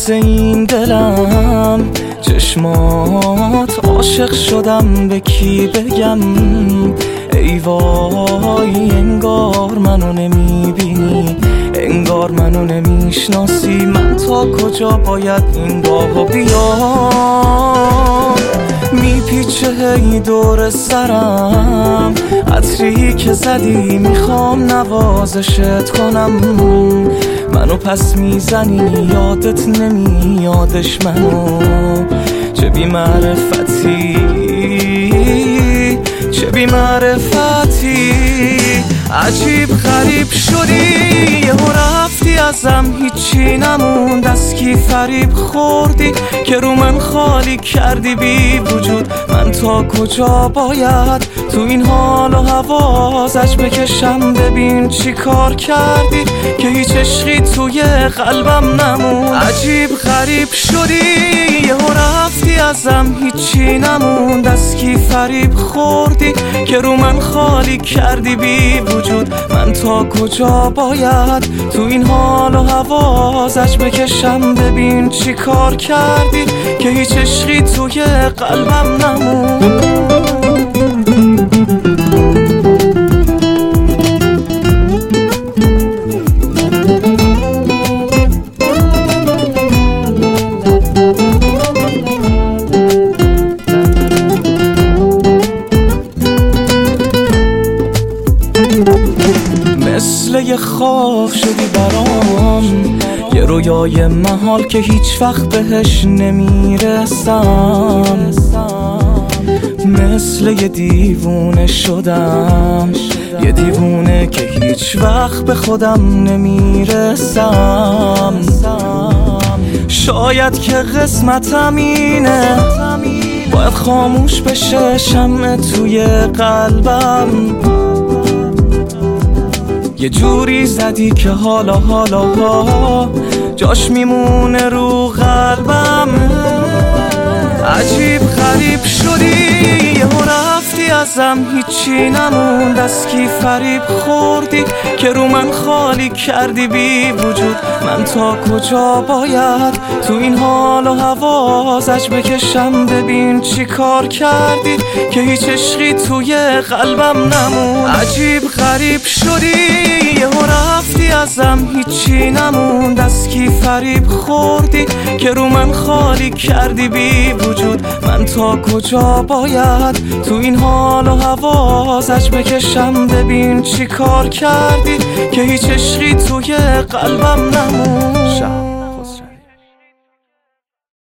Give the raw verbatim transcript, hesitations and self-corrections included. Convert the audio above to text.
واسه این دلم چشمات عاشق شدم، به کی بگم ای وای انگار منو نمیبینی، انگار منو نمیشناسی. من تا کجا باید این راهو بیام؟ میپیچه هی دور سرم عطری که زدی، میخوام نوازشت کنم. منو پس میزنی یادت نمیادش منو، چه بی معرفتی چه بی معرفتی. عجیب غریب شدی یهو رفتی ازم، هیچی نموند، از کی فریب خوردی که رو من خالی کردی بی وجود. من تا کجا باید تو این حال و هوا زج بکشم؟ ببین چی کار کردی که هیچ عشقی توی قلبم نموند. عجیب غریب شدی یهو رفتی ازم، هیچی نموند، از کی فریب خوردی که رو من خالی کردی بی وجود. من تا کجا باید تو این حال و هوا زج بکشم؟ ببین چی کار کردی که هیچ عشقی توی قلبم نموند. مثل یه خواب شدی برام، یه رویای محال که هیچ وقت بهش نمیرسم. مثل یه دیوونه شدم، یه دیوونه که هیچ وقت به خودم نمیرسم. شاید که قسمتم اینه، باید خاموش بشه شمع توی قلبم. یه جوری زدی که حالا حالا ها جاش میمونه رو قلبم. عجیب غریب شدی یهو رفتی ازم، هیچی نموند، از کی فریب خوردی که رو من خالی کردی بی وجود. من تا کجا باید تو این حال و هوا زج بکشم؟ ببین چی کار کردی که هیچ عشقی توی قلبم نموند. عجیب غریب شدی یهو رفتی ازم، هیچی نموند، از کی فریب خوردی که رو من خالی کردی بی وجود. من تا کجا باید تو این حال و هوا زج بکشم؟ ببین چی کار کردی که هیچ عشقی توی قلبم نموند.